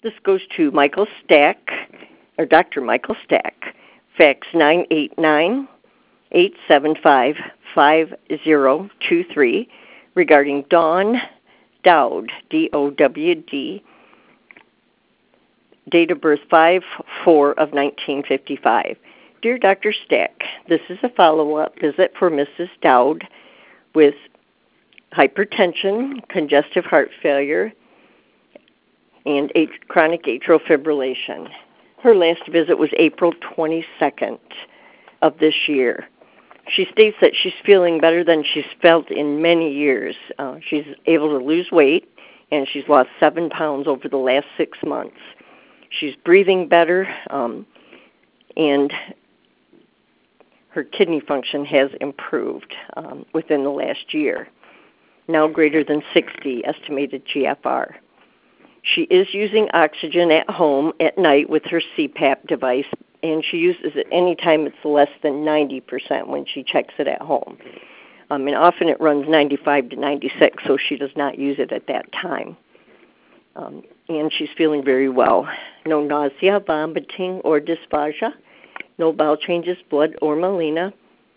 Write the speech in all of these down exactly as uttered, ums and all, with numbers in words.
This goes to Michael Stack, or Doctor Michael Stack, fax nine eight nine, eight seven five, five zero two three, regarding Dawn Dowd, D O W D, date of birth five four of nineteen fifty-five. Dear Doctor Stack, this is a follow-up visit for Missus Dowd with hypertension, congestive heart failure, and chronic atrial fibrillation. Her last visit was April twenty-second of this year. She states that she's feeling better than she's felt in many years. Uh, she's able to lose weight, and she's lost seven pounds over the last six months. She's breathing better, um, and her kidney function has improved um, within the last year, now greater than sixty estimated G F R. She is using oxygen at home at night with her C PAP device, and she uses it anytime it's less than ninety percent when she checks it at home. Um, and often it runs ninety-five to ninety-six, so she does not use it at that time. Um, and she's feeling very well. No nausea, vomiting, or dysphagia. No bowel changes, blood or melena.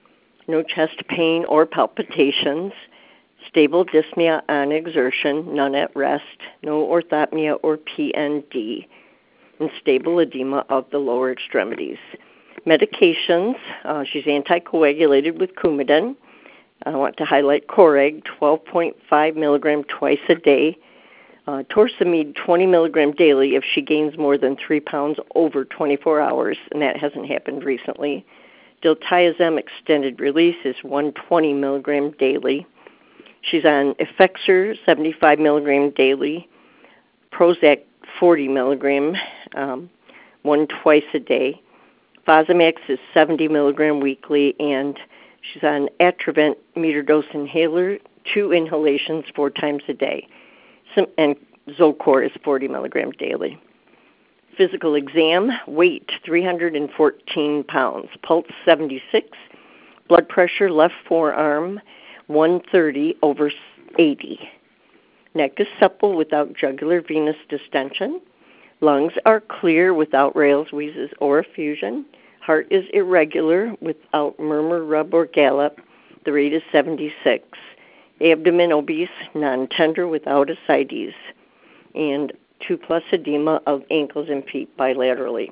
No chest pain or palpitations. Stable dyspnea on exertion, none at rest, no orthopnea or P N D, and stable edema of the lower extremities. Medications, uh, she's anticoagulated with Coumadin. I want to highlight Coreg, twelve point five milligram twice a day. Uh, Torsemide, twenty milligram daily if she gains more than three pounds over twenty-four hours, and that hasn't happened recently. Diltiazem extended release is one hundred twenty milligram daily. She's on Effexor, seventy-five milligram daily, Prozac, forty milligram, um, one twice a day. Fosamax is seventy milligram weekly, and she's on Atrovent meter dose inhaler, two inhalations four times a day. Some, and Zocor is forty milligram daily. Physical exam, weight three hundred fourteen pounds, pulse seventy-six, blood pressure left forearm one thirty over eighty. Neck is supple without jugular venous distension. Lungs are clear without rales, wheezes, or effusion. Heart is irregular without murmur, rub, or gallop. The rate is seventy-six. Abdomen obese, non-tender without ascites. And two plus edema of ankles and feet bilaterally.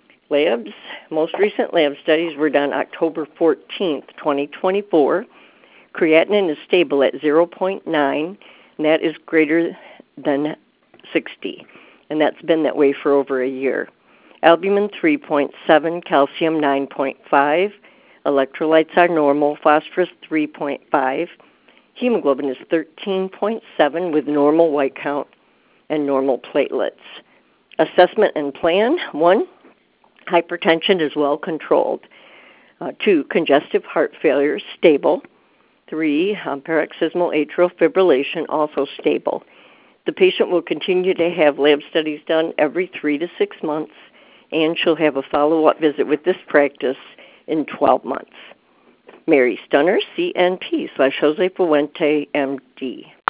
Labs, most recent lab studies were done October fourteenth, twenty twenty-four. Creatinine is stable at zero point nine, and that is greater than sixty, and that's been that way for over a year. Albumin three point seven, calcium nine point five, electrolytes are normal, phosphorus three point five, hemoglobin is thirteen point seven with normal white count and normal platelets. Assessment and plan, one, hypertension is well controlled. Uh, two, congestive heart failure, stable. Three, um, paroxysmal atrial fibrillation, also stable. The patient will continue to have lab studies done every three to six months, and she'll have a follow-up visit with this practice in twelve months. Mary Stunner, C N P slash Jose Fuente, M D.